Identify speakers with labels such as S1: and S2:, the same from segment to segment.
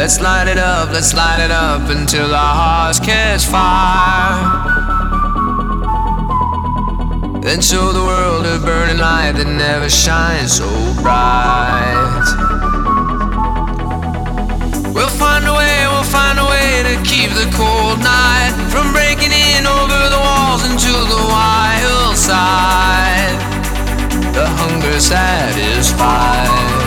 S1: let's light it up until our hearts catch fire. Then show the world a burning light that never shines so bright. We'll find a way to keep the cold night from breaking in over the walls into the wild side. The hunger satisfied.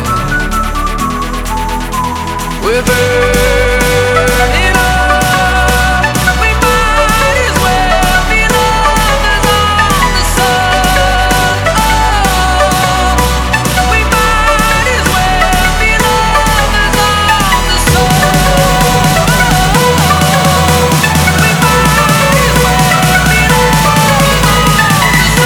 S1: We're burning up. We might as well be lovers on the sun. Oh, we might as well be lovers on the sun. We might as well be lovers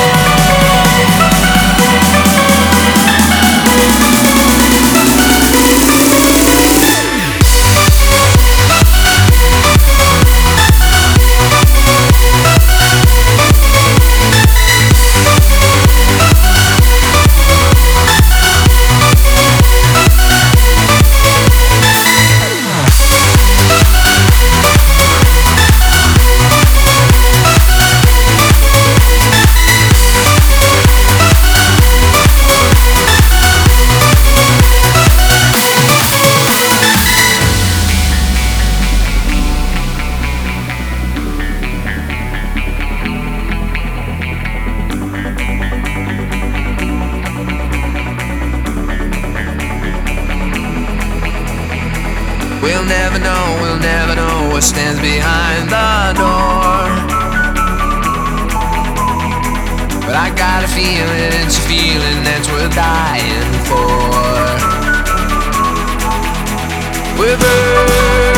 S1: We'll never know what stands behind the door. But I got a feeling, it's a feeling that's worth dying for. We're